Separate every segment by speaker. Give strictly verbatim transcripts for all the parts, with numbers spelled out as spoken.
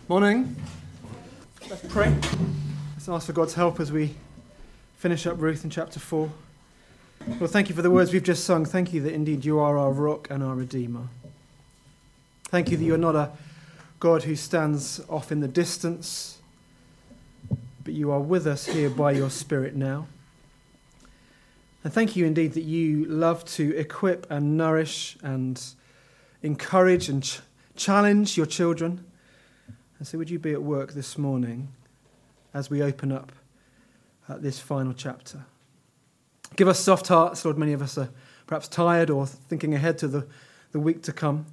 Speaker 1: Morning. Let's pray. Let's ask for God's help as we finish up Ruth in chapter four. Lord, thank you for the words we've just sung. Thank you that indeed you are our rock and our redeemer. Thank you that you're not a God who stands off in the distance, but you are with us here by your Spirit now. And thank you indeed that you love to equip and nourish and encourage and ch- challenge your children. And so would you be at work this morning as we open up uh, this final chapter. Give us soft hearts, Lord. Many of us are perhaps tired or thinking ahead to the, the week to come.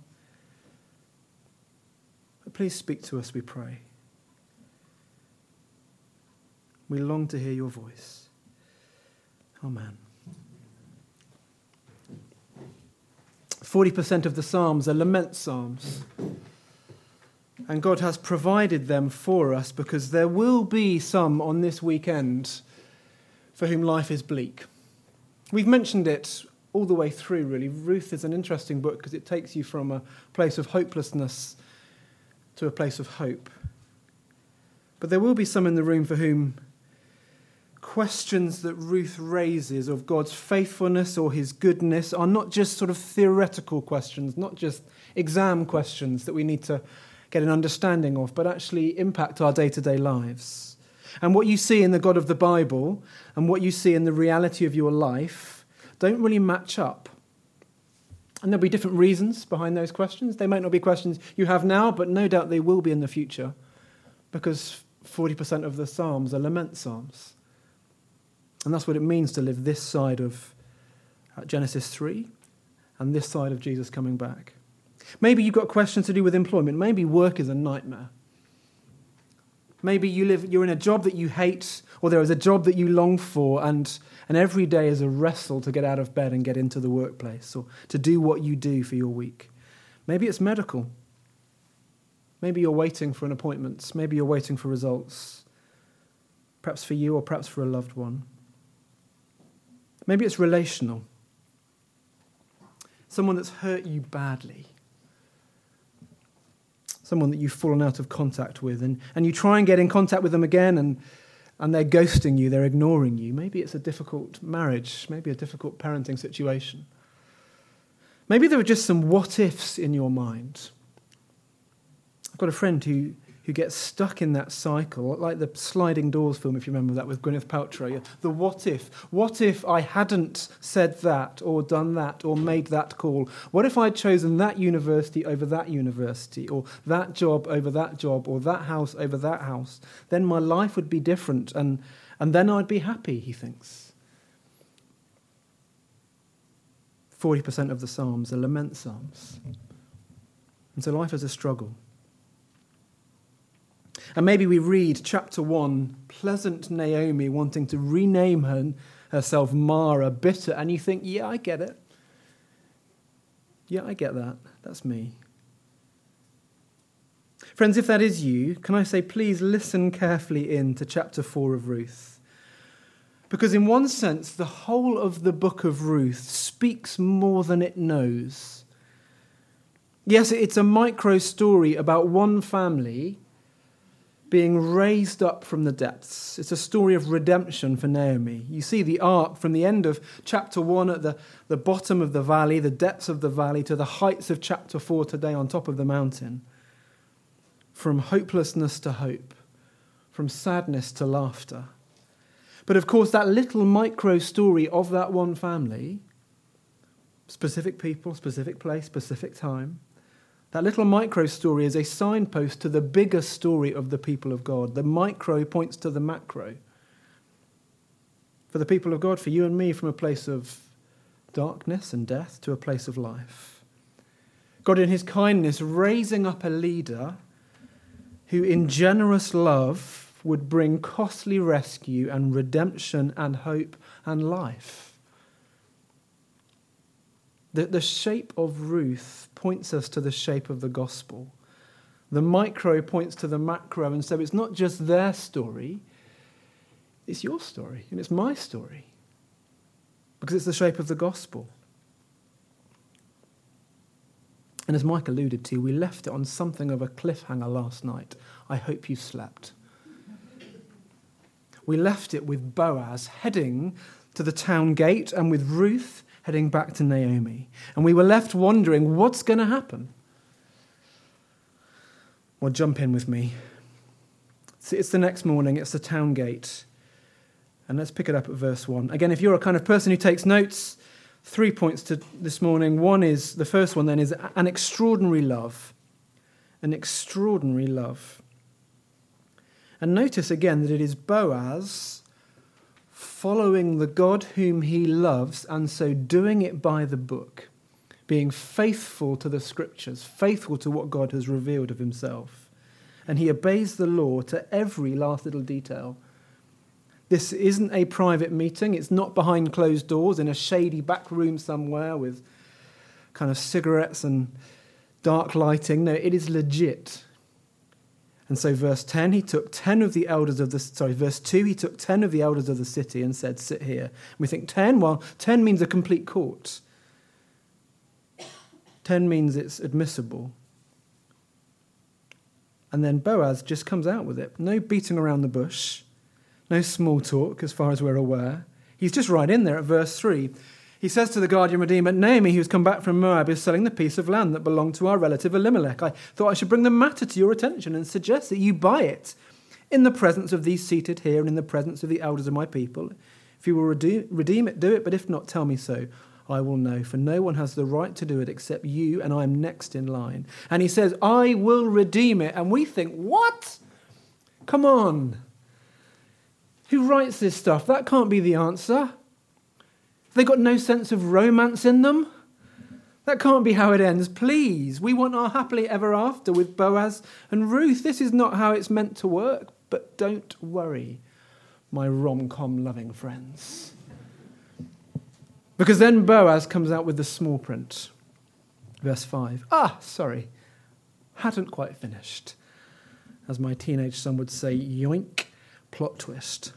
Speaker 1: But please speak to us, we pray. We long to hear your voice. Amen. forty percent of the Psalms are lament psalms. And God has provided them for us because there will be some on this weekend for whom life is bleak. We've mentioned it all the way through, really. Ruth is an interesting book because it takes you from a place of hopelessness to a place of hope. But there will be some in the room for whom questions that Ruth raises of God's faithfulness or his goodness are not just sort of theoretical questions, not just exam questions that we need to get an understanding of, but actually impact our day-to-day lives. And what you see in the God of the Bible and what you see in the reality of your life don't really match up. And there'll be different reasons behind those questions. They might not be questions you have now, but no doubt they will be in the future, because forty percent of the Psalms are lament psalms. And that's what it means to live this side of Genesis three and this side of Jesus coming back. Maybe you've got questions to do with employment. Maybe work is a nightmare. Maybe you live, you're in a job that you hate, or there is a job that you long for, and, and every day is a wrestle to get out of bed and get into the workplace, or to do what you do for your week. Maybe it's medical. Maybe you're waiting for an appointment. Maybe you're waiting for results. Perhaps for you or perhaps for a loved one. Maybe it's relational. Someone that's hurt you badly. Someone that you've fallen out of contact with, and, and you try and get in contact with them again, and, and they're ghosting you, they're ignoring you. Maybe it's a difficult marriage, maybe a difficult parenting situation. Maybe there are just some what-ifs in your mind. I've got a friend who, who gets stuck in that cycle, like the Sliding Doors film, if you remember that, with Gwyneth Paltrow. The what if. What if I hadn't said that, or done that, or made that call? What if I'd chosen that university over that university, or that job over that job, or that house over that house? Then my life would be different, and, and then I'd be happy, he thinks. forty percent of the Psalms are lament psalms. And so life is a struggle. And maybe we read chapter one, pleasant Naomi wanting to rename her, herself Mara, bitter, and you think, yeah, I get it. Yeah, I get that. That's me. Friends, if that is you, can I say, please listen carefully in to chapter four of Ruth. Because in one sense, the whole of the book of Ruth speaks more than it knows. Yes, it's a micro story about one family being raised up from the depths. It's a story of redemption for Naomi. You see the arc from the end of chapter one at the, the bottom of the valley, the depths of the valley, to the heights of chapter four today on top of the mountain. From hopelessness to hope, from sadness to laughter. But of course, that little micro story of that one family, specific people, specific place, specific time, that little micro story is a signpost to the bigger story of the people of God. The micro points to the macro. For the people of God, for you and me, from a place of darkness and death to a place of life. God in his kindness raising up a leader who in generous love would bring costly rescue and redemption and hope and life. The, the shape of Ruth points us to the shape of the gospel. The micro points to the macro, and so it's not just their story, it's your story, and it's my story, because it's the shape of the gospel. And as Mike alluded to, we left it on something of a cliffhanger last night. I hope you slept. We left it with Boaz heading to the town gate and with Ruth heading back to Naomi. And we were left wondering, what's going to happen? Well, jump in with me. So it's the next morning, it's the town gate. And let's pick it up at verse one. Again, if you're a kind of person who takes notes, three points to this morning. One is, the first one then is an extraordinary love. An extraordinary love. And notice again that it is Boaz following the God whom he loves and so doing it by the book, being faithful to the scriptures, faithful to what God has revealed of himself. And he obeys the law to every last little detail. This isn't a private meeting. It's not behind closed doors in a shady back room somewhere with kind of cigarettes and dark lighting. No, it is legit. And so verse ten, he took ten of the elders of the, sorry, verse two, he took ten of the elders of the city and said, sit here. And we think ten, well, ten means a complete court. ten means it's admissible. And then Boaz just comes out with it. No beating around the bush. No small talk as far as we're aware. He's just right in there at verse three. He says to the guardian redeemer, Naomi, who's come back from Moab, is selling the piece of land that belonged to our relative Elimelech. I thought I should bring the matter to your attention and suggest that you buy it in the presence of these seated here and in the presence of the elders of my people. If you will redeem, redeem it, do it, but if not, tell me so. I will know, for no one has the right to do it except you, and I am next in line. And he says, I will redeem it. And we think, what? Come on. Who writes this stuff? That can't be the answer. They got no sense of romance in them? That can't be how it ends. Please, we want our happily ever after with Boaz and Ruth. This is not how it's meant to work. But don't worry, my rom-com loving friends. Because then Boaz comes out with the small print. Verse five. Ah, sorry. Hadn't quite finished. As my teenage son would say, yoink, plot twist.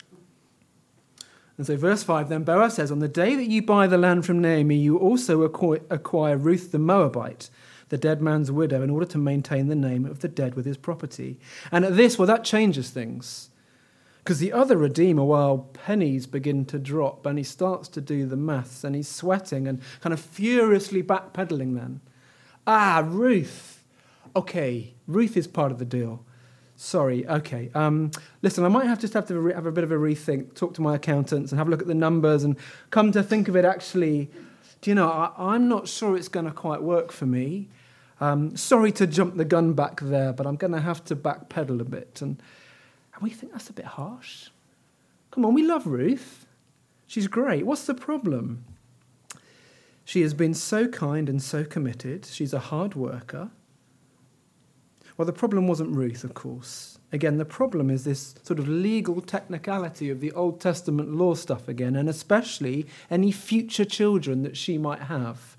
Speaker 1: And so verse five, then Boaz says, on the day that you buy the land from Naomi, you also acquire Ruth the Moabite, the dead man's widow, in order to maintain the name of the dead with his property. And at this, well, that changes things. Because the other redeemer, well, pennies begin to drop, and he starts to do the maths, and he's sweating and kind of furiously backpedaling then. Ah, Ruth. Okay, Ruth is part of the deal. Sorry, okay. Um, listen, I might have just have to re- have a bit of a rethink, talk to my accountants and have a look at the numbers and come to think of it actually, do you know, I, I'm not sure it's going to quite work for me. Um, sorry to jump the gun back there, but I'm going to have to backpedal a bit. And, and we think that's a bit harsh. Come on, we love Ruth. She's great. What's the problem? She has been so kind and so committed. She's a hard worker. Well, the problem wasn't Ruth, of course. Again, the problem is this sort of legal technicality of the Old Testament law stuff again, and especially any future children that she might have.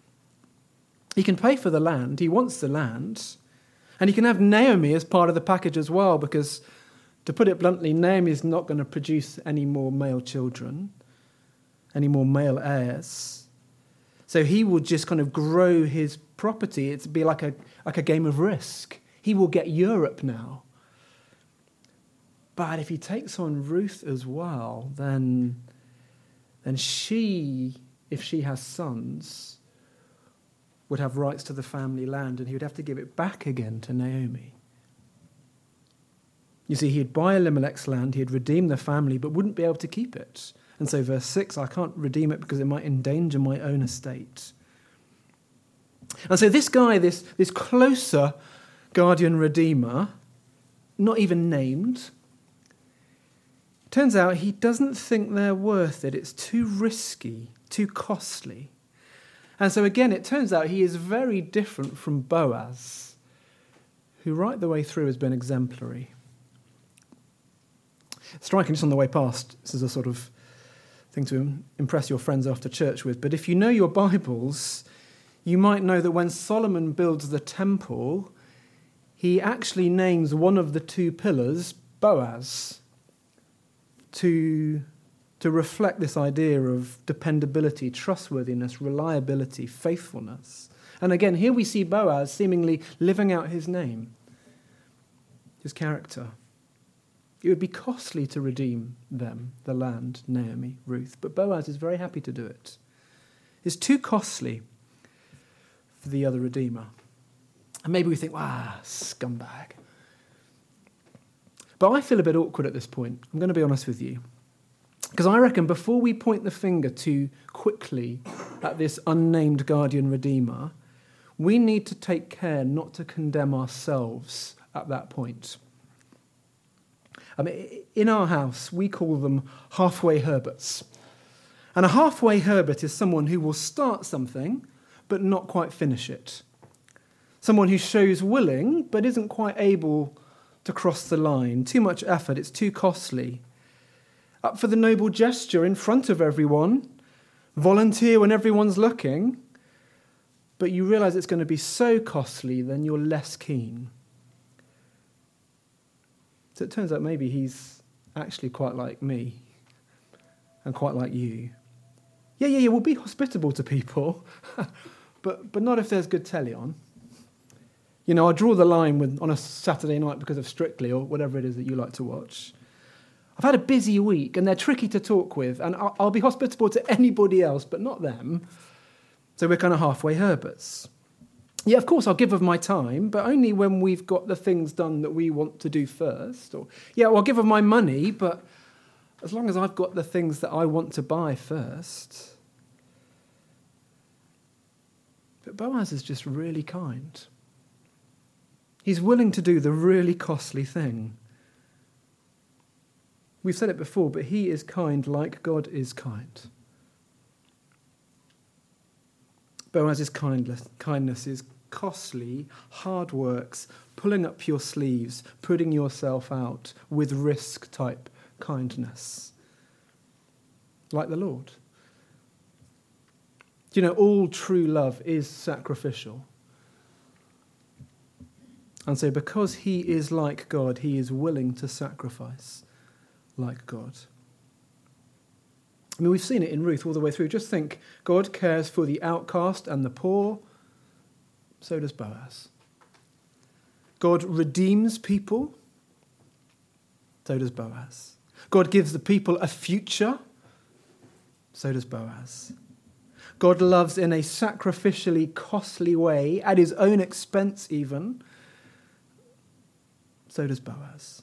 Speaker 1: He can pay for the land. He wants the land. And he can have Naomi as part of the package as well, because, to put it bluntly, Naomi is not going to produce any more male children, any more male heirs. So he will just kind of grow his property. It'd be like a like a game of Risk. He will get Europe now. But if he takes on Ruth as well, then, then she, if she has sons, would have rights to the family land, and he would have to give it back again to Naomi. You see, he'd buy Elimelech's land, he'd redeem the family, but wouldn't be able to keep it. And so verse six, I can't redeem it because it might endanger my own estate. And so this guy, this, this closer guardian redeemer, not even named, turns out he doesn't think they're worth it. It's too risky, too costly. And so again, it turns out he is very different from Boaz, who right the way through has been exemplary. Striking just on the way past, this is a sort of thing to impress your friends after church with, but if you know your Bibles, you might know that when Solomon builds the temple, he actually names one of the two pillars Boaz to, to reflect this idea of dependability, trustworthiness, reliability, faithfulness. And again, here we see Boaz seemingly living out his name, his character. It would be costly to redeem them, the land, Naomi, Ruth, but Boaz is very happy to do it. It's too costly for the other redeemer. And maybe we think, ah, scumbag. But I feel a bit awkward at this point. I'm going to be honest with you. Because I reckon before we point the finger too quickly at this unnamed guardian redeemer, we need to take care not to condemn ourselves at that point. I mean, in our house, we call them halfway Herberts. And a halfway Herbert is someone who will start something, but not quite finish it. Someone who shows willing, but isn't quite able to cross the line. Too much effort, it's too costly. Up for the noble gesture in front of everyone, volunteer when everyone's looking, but you realise it's going to be so costly, then you're less keen. So it turns out maybe he's actually quite like me and quite like you. Yeah, yeah, yeah, we'll be hospitable to people, but but not if there's good telly on. You know, I draw the line with, on a Saturday night because of Strictly or whatever it is that you like to watch. I've had a busy week and they're tricky to talk with, and I'll, I'll be hospitable to anybody else, but not them. So we're kind of halfway Herberts. Yeah, of course, I'll give of my time, but only when we've got the things done that we want to do first. Or, yeah, well, I'll give of my money, but as long as I've got the things that I want to buy first. But Boaz is just really kind. He's willing to do the really costly thing. We've said it before, but he is kind like God is kind. Boaz's kindness, kindness is costly, hard works, pulling up your sleeves, putting yourself out with risk type kindness. Like the Lord. Do you know, all true love is sacrificial. And so because he is like God, he is willing to sacrifice like God. I mean, we've seen it in Ruth all the way through. Just think, God cares for the outcast and the poor. So does Boaz. God redeems people. So does Boaz. God gives the people a future. So does Boaz. God loves in a sacrificially costly way, at his own expense even. So does Boaz.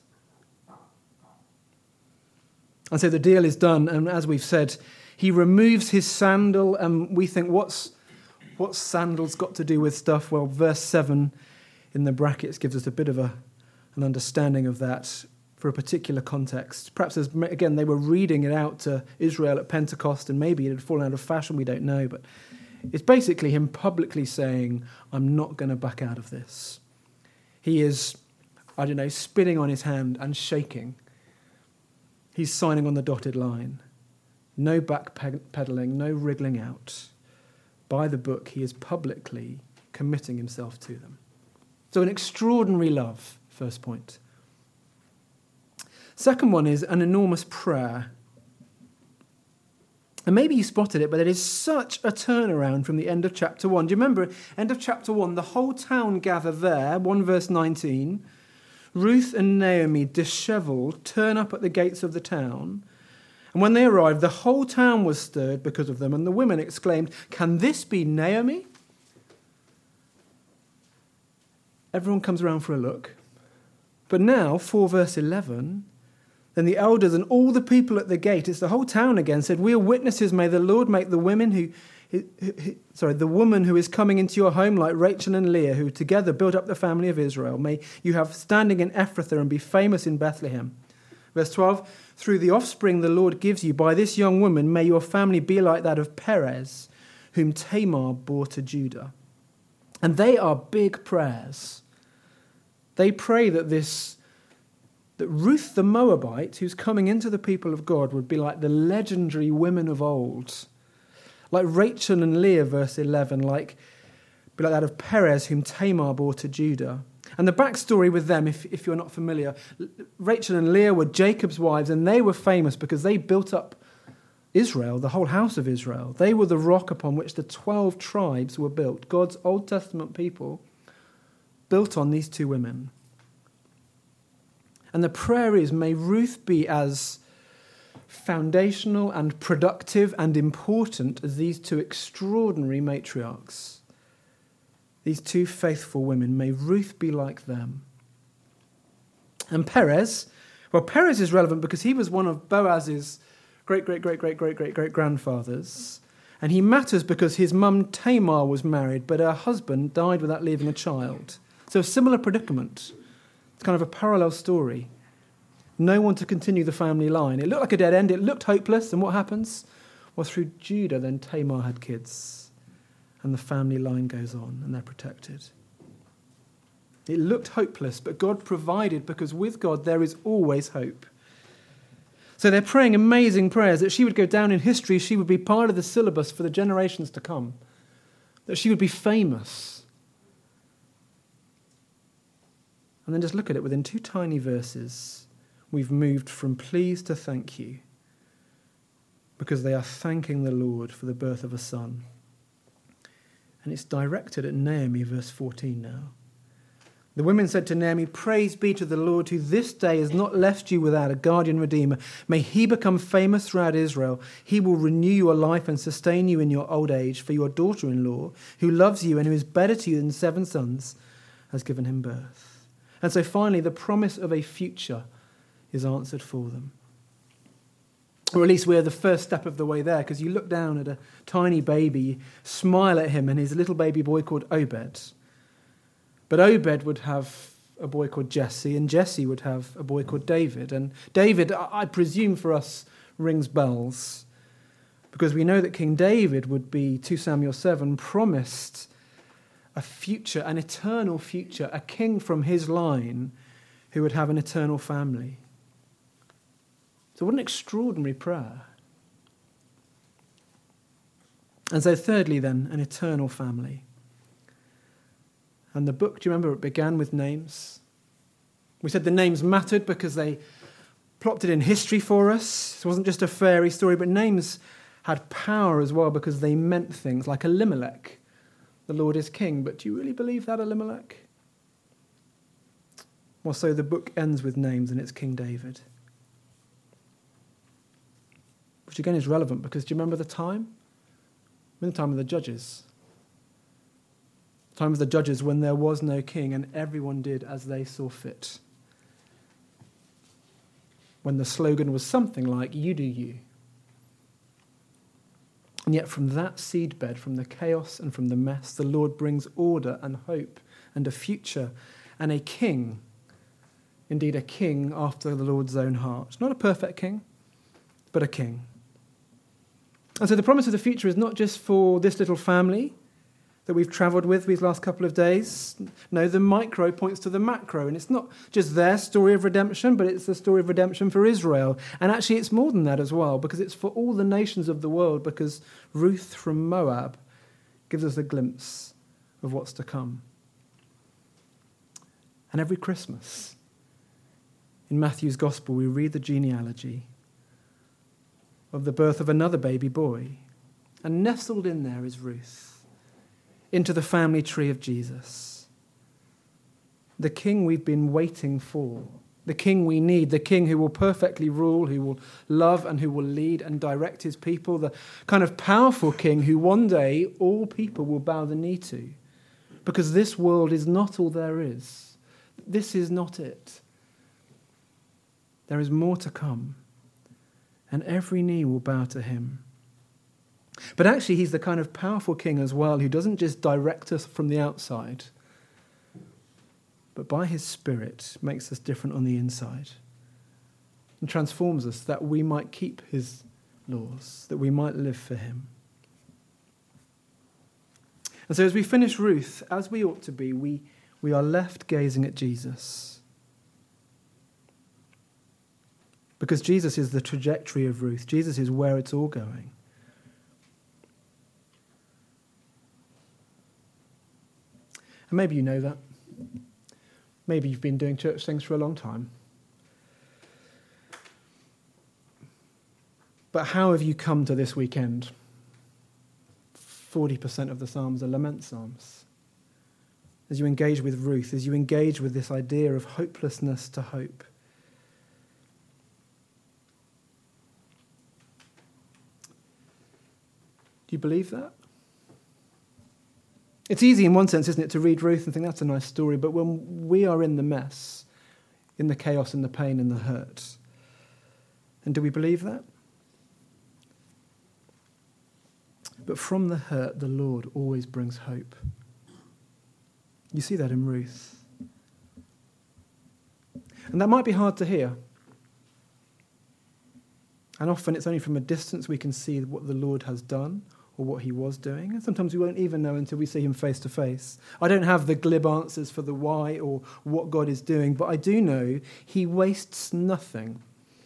Speaker 1: And so the deal is done, and as we've said, he removes his sandal, and we think, what's what's sandals got to do with stuff? Well, verse seven in the brackets gives us a bit of a, an understanding of that for a particular context. Perhaps, as, again, they were reading it out to Israel at Pentecost, and maybe it had fallen out of fashion, we don't know, but it's basically him publicly saying, I'm not going to back out of this. He is, I don't know, spinning on his hand and shaking. He's signing on the dotted line. No backpedaling, no wriggling out. By the book, he is publicly committing himself to them. So an extraordinary love, first point. Second one is an enormous prayer. And maybe you spotted it, but it is such a turnaround from the end of chapter one. Do you remember, end of chapter one, the whole town gather there, one verse nineteen. Ruth and Naomi, dishevelled, turn up at the gates of the town. And when they arrived, the whole town was stirred because of them, and the women exclaimed, can this be Naomi? Everyone comes around for a look. But now, four verse eleven, then the elders and all the people at the gate, it's the whole town again, said, we are witnesses, may the Lord make the women who, who, who, sorry, the woman who is coming into your home like Rachel and Leah, who together built up the family of Israel. May you have standing in Ephrathah and be famous in Bethlehem. Verse twelve, through the offspring the Lord gives you, by this young woman, may your family be like that of Perez, whom Tamar bore to Judah. And they are big prayers. They pray that this, that Ruth the Moabite, who's coming into the people of God, would be like the legendary women of old. Like Rachel and Leah, verse eleven, like, be like that of Perez, whom Tamar bore to Judah. And the backstory with them, if, if you're not familiar, Rachel and Leah were Jacob's wives, and they were famous because they built up Israel, the whole house of Israel. They were the rock upon which the twelve tribes were built. God's Old Testament people built on these two women. And the prayer is, may Ruth be as foundational and productive and important as these two extraordinary matriarchs. These two faithful women, may Ruth be like them. And Perez, well, Perez is relevant because he was one of Boaz's great, great, great, great, great, great, great grandfathers. And he matters because his mum Tamar was married, but her husband died without leaving a child. So a similar predicament. It's kind of a parallel story. No one to continue the family line. It looked like a dead end. It looked hopeless. And what happens? Well, through Judah, then Tamar had kids. And the family line goes on, and they're protected. It looked hopeless, but God provided, because with God there is always hope. So they're praying amazing prayers that she would go down in history, she would be part of the syllabus for the generations to come, that she would be famous. And then just look at it, within two tiny verses, we've moved from please to thank you, because they are thanking the Lord for the birth of a son. And it's directed at Naomi, verse fourteen now. The women said to Naomi, praise be to the Lord, who this day has not left you without a guardian redeemer. May he become famous throughout Israel. He will renew your life and sustain you in your old age, for your daughter-in-law, who loves you and who is better to you than seven sons, has given him birth. And so finally, the promise of a future is answered for them. Or at least we're the first step of the way there, because you look down at a tiny baby, you smile at him and his little baby boy called Obed. But Obed would have a boy called Jesse, and Jesse would have a boy called David. And David, I presume for us, rings bells, because we know that King David would be, two Samuel seven, promised a future, an eternal future, a king from his line who would have an eternal family. So what an extraordinary prayer. And so thirdly then, an eternal family. And the book, do you remember, it began with names? We said the names mattered because they plopped it in history for us. It wasn't just a fairy story, but names had power as well because they meant things, like Elimelech. The Lord is king, but do you really believe that, Elimelech? Well, so the book ends with names, and it's King David. Which again is relevant because do you remember the time? In the time of the judges. The time of the judges when there was no king and everyone did as they saw fit. When the slogan was something like, you do you. And yet from that seedbed, from the chaos and from the mess, the Lord brings order and hope and a future and a king. Indeed, a king after the Lord's own heart. Not a perfect king, but a king. And so the promise of the future is not just for this little family that we've travelled with these last couple of days. No, the micro points to the macro, and it's not just their story of redemption, but it's the story of redemption for Israel. And actually it's more than that as well, because it's for all the nations of the world, because Ruth from Moab gives us a glimpse of what's to come. And every Christmas, in Matthew's Gospel, we read the genealogy of the birth of another baby boy, and nestled in there is Ruth, into the family tree of Jesus. The king we've been waiting for, the king we need, the king who will perfectly rule, who will love and who will lead and direct his people, the kind of powerful king who one day all people will bow the knee to, because this world is not all there is. This is not it. There is more to come, and every knee will bow to him. But actually, he's the kind of powerful king as well who doesn't just direct us from the outside, but by his Spirit makes us different on the inside and transforms us that we might keep his laws, that we might live for him. And so as we finish Ruth, as we ought to be, we, we are left gazing at Jesus. Because Jesus is the trajectory of Ruth. Jesus is where it's all going. And maybe you know that. Maybe you've been doing church things for a long time. But how have you come to this weekend? forty percent of the Psalms are lament psalms. As you engage with Ruth, as you engage with this idea of hopelessness to hope. Do you believe that? It's easy in one sense, isn't it, to read Ruth and think that's a nice story, but when we are in the mess, in the chaos and the pain and the hurt, and do we believe that? But from the hurt, the Lord always brings hope. You see that in Ruth. And that might be hard to hear. And often it's only from a distance we can see what the Lord has done or what he was doing. And sometimes we won't even know until we see him face to face. I don't have the glib answers for the why or what God is doing, but I do know he wastes nothing.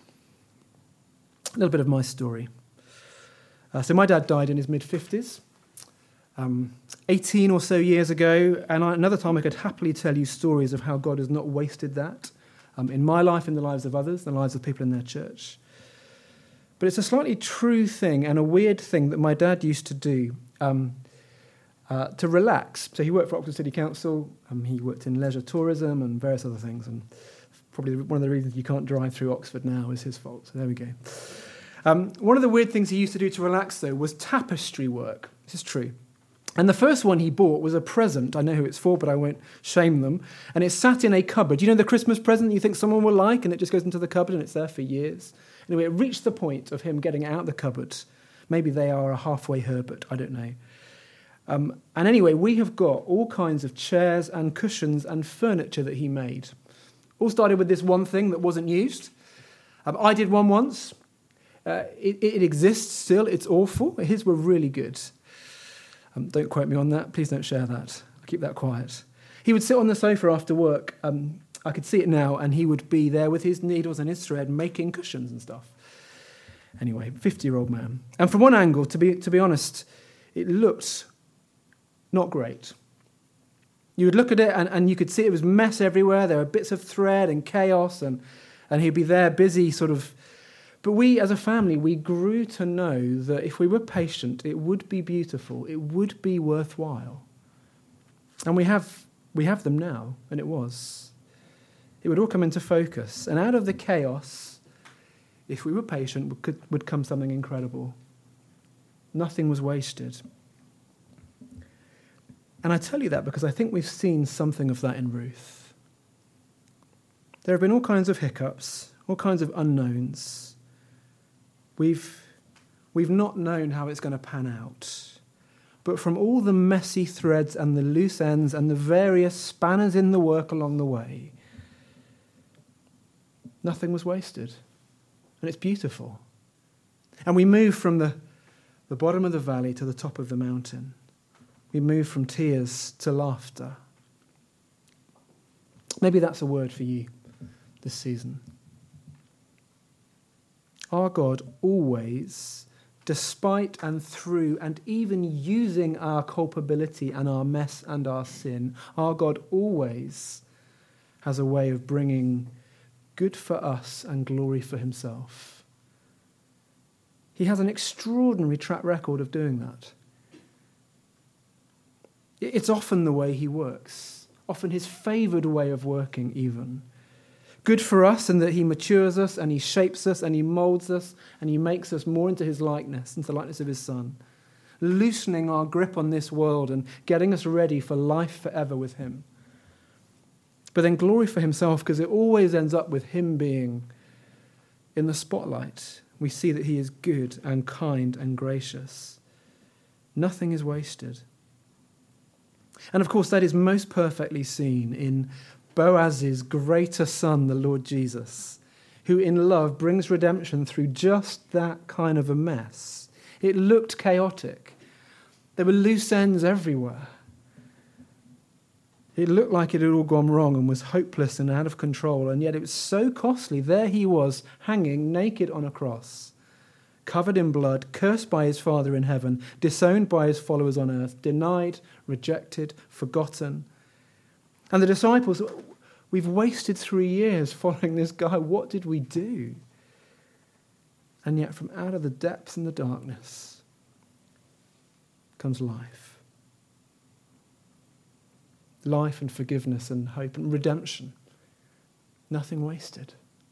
Speaker 1: A little bit of my story. Uh, so my dad died in his mid-fifties, um, eighteen or so years ago, and I, another time I could happily tell you stories of how God has not wasted that um, in my life, in the lives of others, the lives of people in their church. But it's a slightly true thing and a weird thing that my dad used to do um, uh, to relax. So he worked for Oxford City Council, um, he worked in leisure tourism and various other things, and probably one of the reasons you can't drive through Oxford now is his fault, so there we go. Um, one of the weird things he used to do to relax, though, was tapestry work. This is true. And the first one he bought was a present. I know who it's for, but I won't shame them. And it sat in a cupboard. You know the Christmas present you think someone will like, and it just goes into the cupboard and it's there for years? Anyway, it reached the point of him getting out the cupboard. Maybe they are a halfway Herbert, I don't know. Um, and anyway, we have got all kinds of chairs and cushions and furniture that he made. All started with this one thing that wasn't used. Um, I did one once. Uh, it, it exists still. It's awful. His were really good. Um, don't quote me on that. Please don't share that. I'll keep that quiet. He would sit on the sofa after work. Um, I could see it now, and he would be there with his needles and his thread making cushions and stuff. Anyway, fifty-year-old man. And from one angle, to be to be honest, it looked not great. You would look at it, and, and you could see it was mess everywhere. There were bits of thread and chaos, and, and he'd be there busy sort of. But we, as a family, we grew to know that if we were patient, it would be beautiful, it would be worthwhile. And we have we have them now, and it was. It would all come into focus. And out of the chaos, if we were patient, would, would come something incredible. Nothing was wasted. And I tell you that because I think we've seen something of that in Ruth. There have been all kinds of hiccups, all kinds of unknowns. We've, we've not known how it's going to pan out. But from all the messy threads and the loose ends and the various spanners in the work along the way, nothing was wasted. And it's beautiful. And we move from the, the bottom of the valley to the top of the mountain. We move from tears to laughter. Maybe that's a word for you this season. Our God always, despite and through and even using our culpability and our mess and our sin, our God always has a way of bringing good for us and glory for himself. He has an extraordinary track record of doing that. It's often the way he works, often his favoured way of working even. Good for us in that he matures us and he shapes us and he moulds us and he makes us more into his likeness, into the likeness of his Son, loosening our grip on this world and getting us ready for life forever with him. But then glory for himself, because it always ends up with him being in the spotlight. We see that he is good and kind and gracious. Nothing is wasted. And of course, that is most perfectly seen in Boaz's greater son, the Lord Jesus, who in love brings redemption through just that kind of a mess. It looked chaotic. There were loose ends everywhere. It looked like it had all gone wrong and was hopeless and out of control, and yet it was so costly. There he was, hanging naked on a cross, covered in blood, cursed by his Father in heaven, disowned by his followers on earth, denied, rejected, forgotten. And the disciples, we've wasted three years following this guy. What did we do? And yet from out of the depths and the darkness comes life. Life and forgiveness and hope and redemption. Nothing wasted.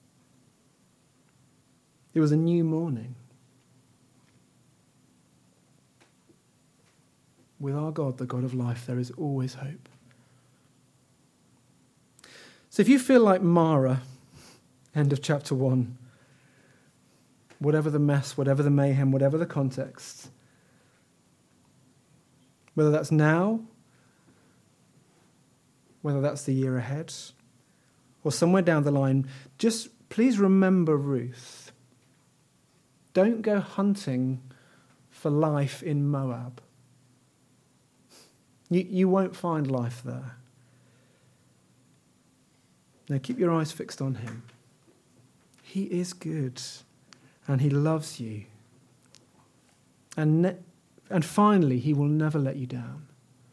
Speaker 1: It was a new morning. With our God, the God of life, there is always hope. So if you feel like Mara, end of chapter one, whatever the mess, whatever the mayhem, whatever the context, whether that's now, whether that's the year ahead, or somewhere down the line, just please remember Ruth. Don't go hunting for life in Moab. You, you won't find life there. No, keep your eyes fixed on him. He is good, and he loves you. And, ne- and finally, he will never let you down.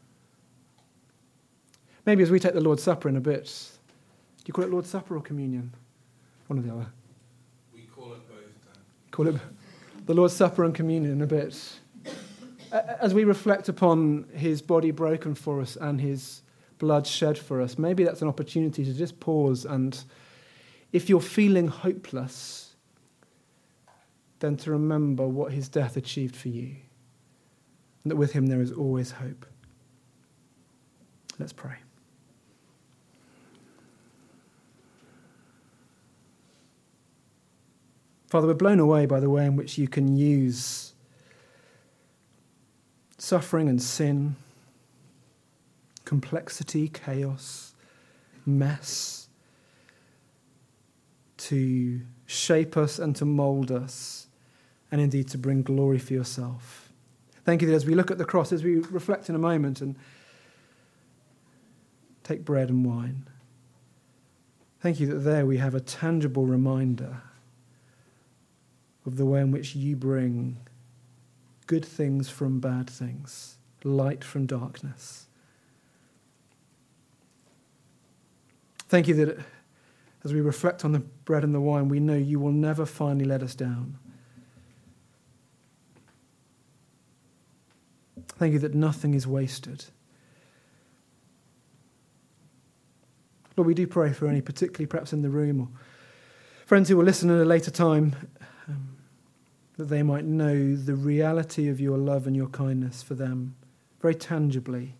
Speaker 1: Maybe as we take the Lord's Supper in a bit, do you call it Lord's Supper or communion? One or the other.
Speaker 2: We call it both. Dan.
Speaker 1: Call it the Lord's Supper and communion in a bit. As we reflect upon his body broken for us and his blood shed for us, maybe that's an opportunity to just pause, and if you're feeling hopeless, then to remember what his death achieved for you, and that with him there is always hope. Let's pray. Father, we're blown away by the way in which you can use suffering and sin, complexity, chaos, mess, to shape us and to mould us, and indeed to bring glory for yourself. Thank you that as we look at the cross, as we reflect in a moment and take bread and wine, thank you that there we have a tangible reminder of the way in which you bring good things from bad things, light from darkness. Thank you that as we reflect on the bread and the wine, we know you will never finally let us down. Thank you that nothing is wasted. Lord, we do pray for any, particularly perhaps in the room, or friends who will listen at a later time, um, that they might know the reality of your love and your kindness for them very tangibly.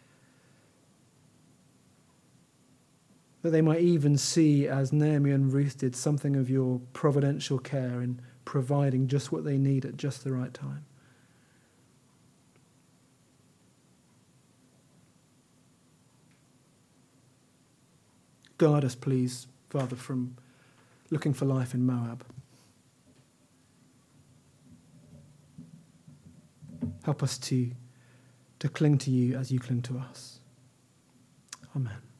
Speaker 1: That they might even see, as Naomi and Ruth did, something of your providential care in providing just what they need at just the right time. Guard us, please, Father, from looking for life in Moab. Help us to, to cling to you as you cling to us. Amen.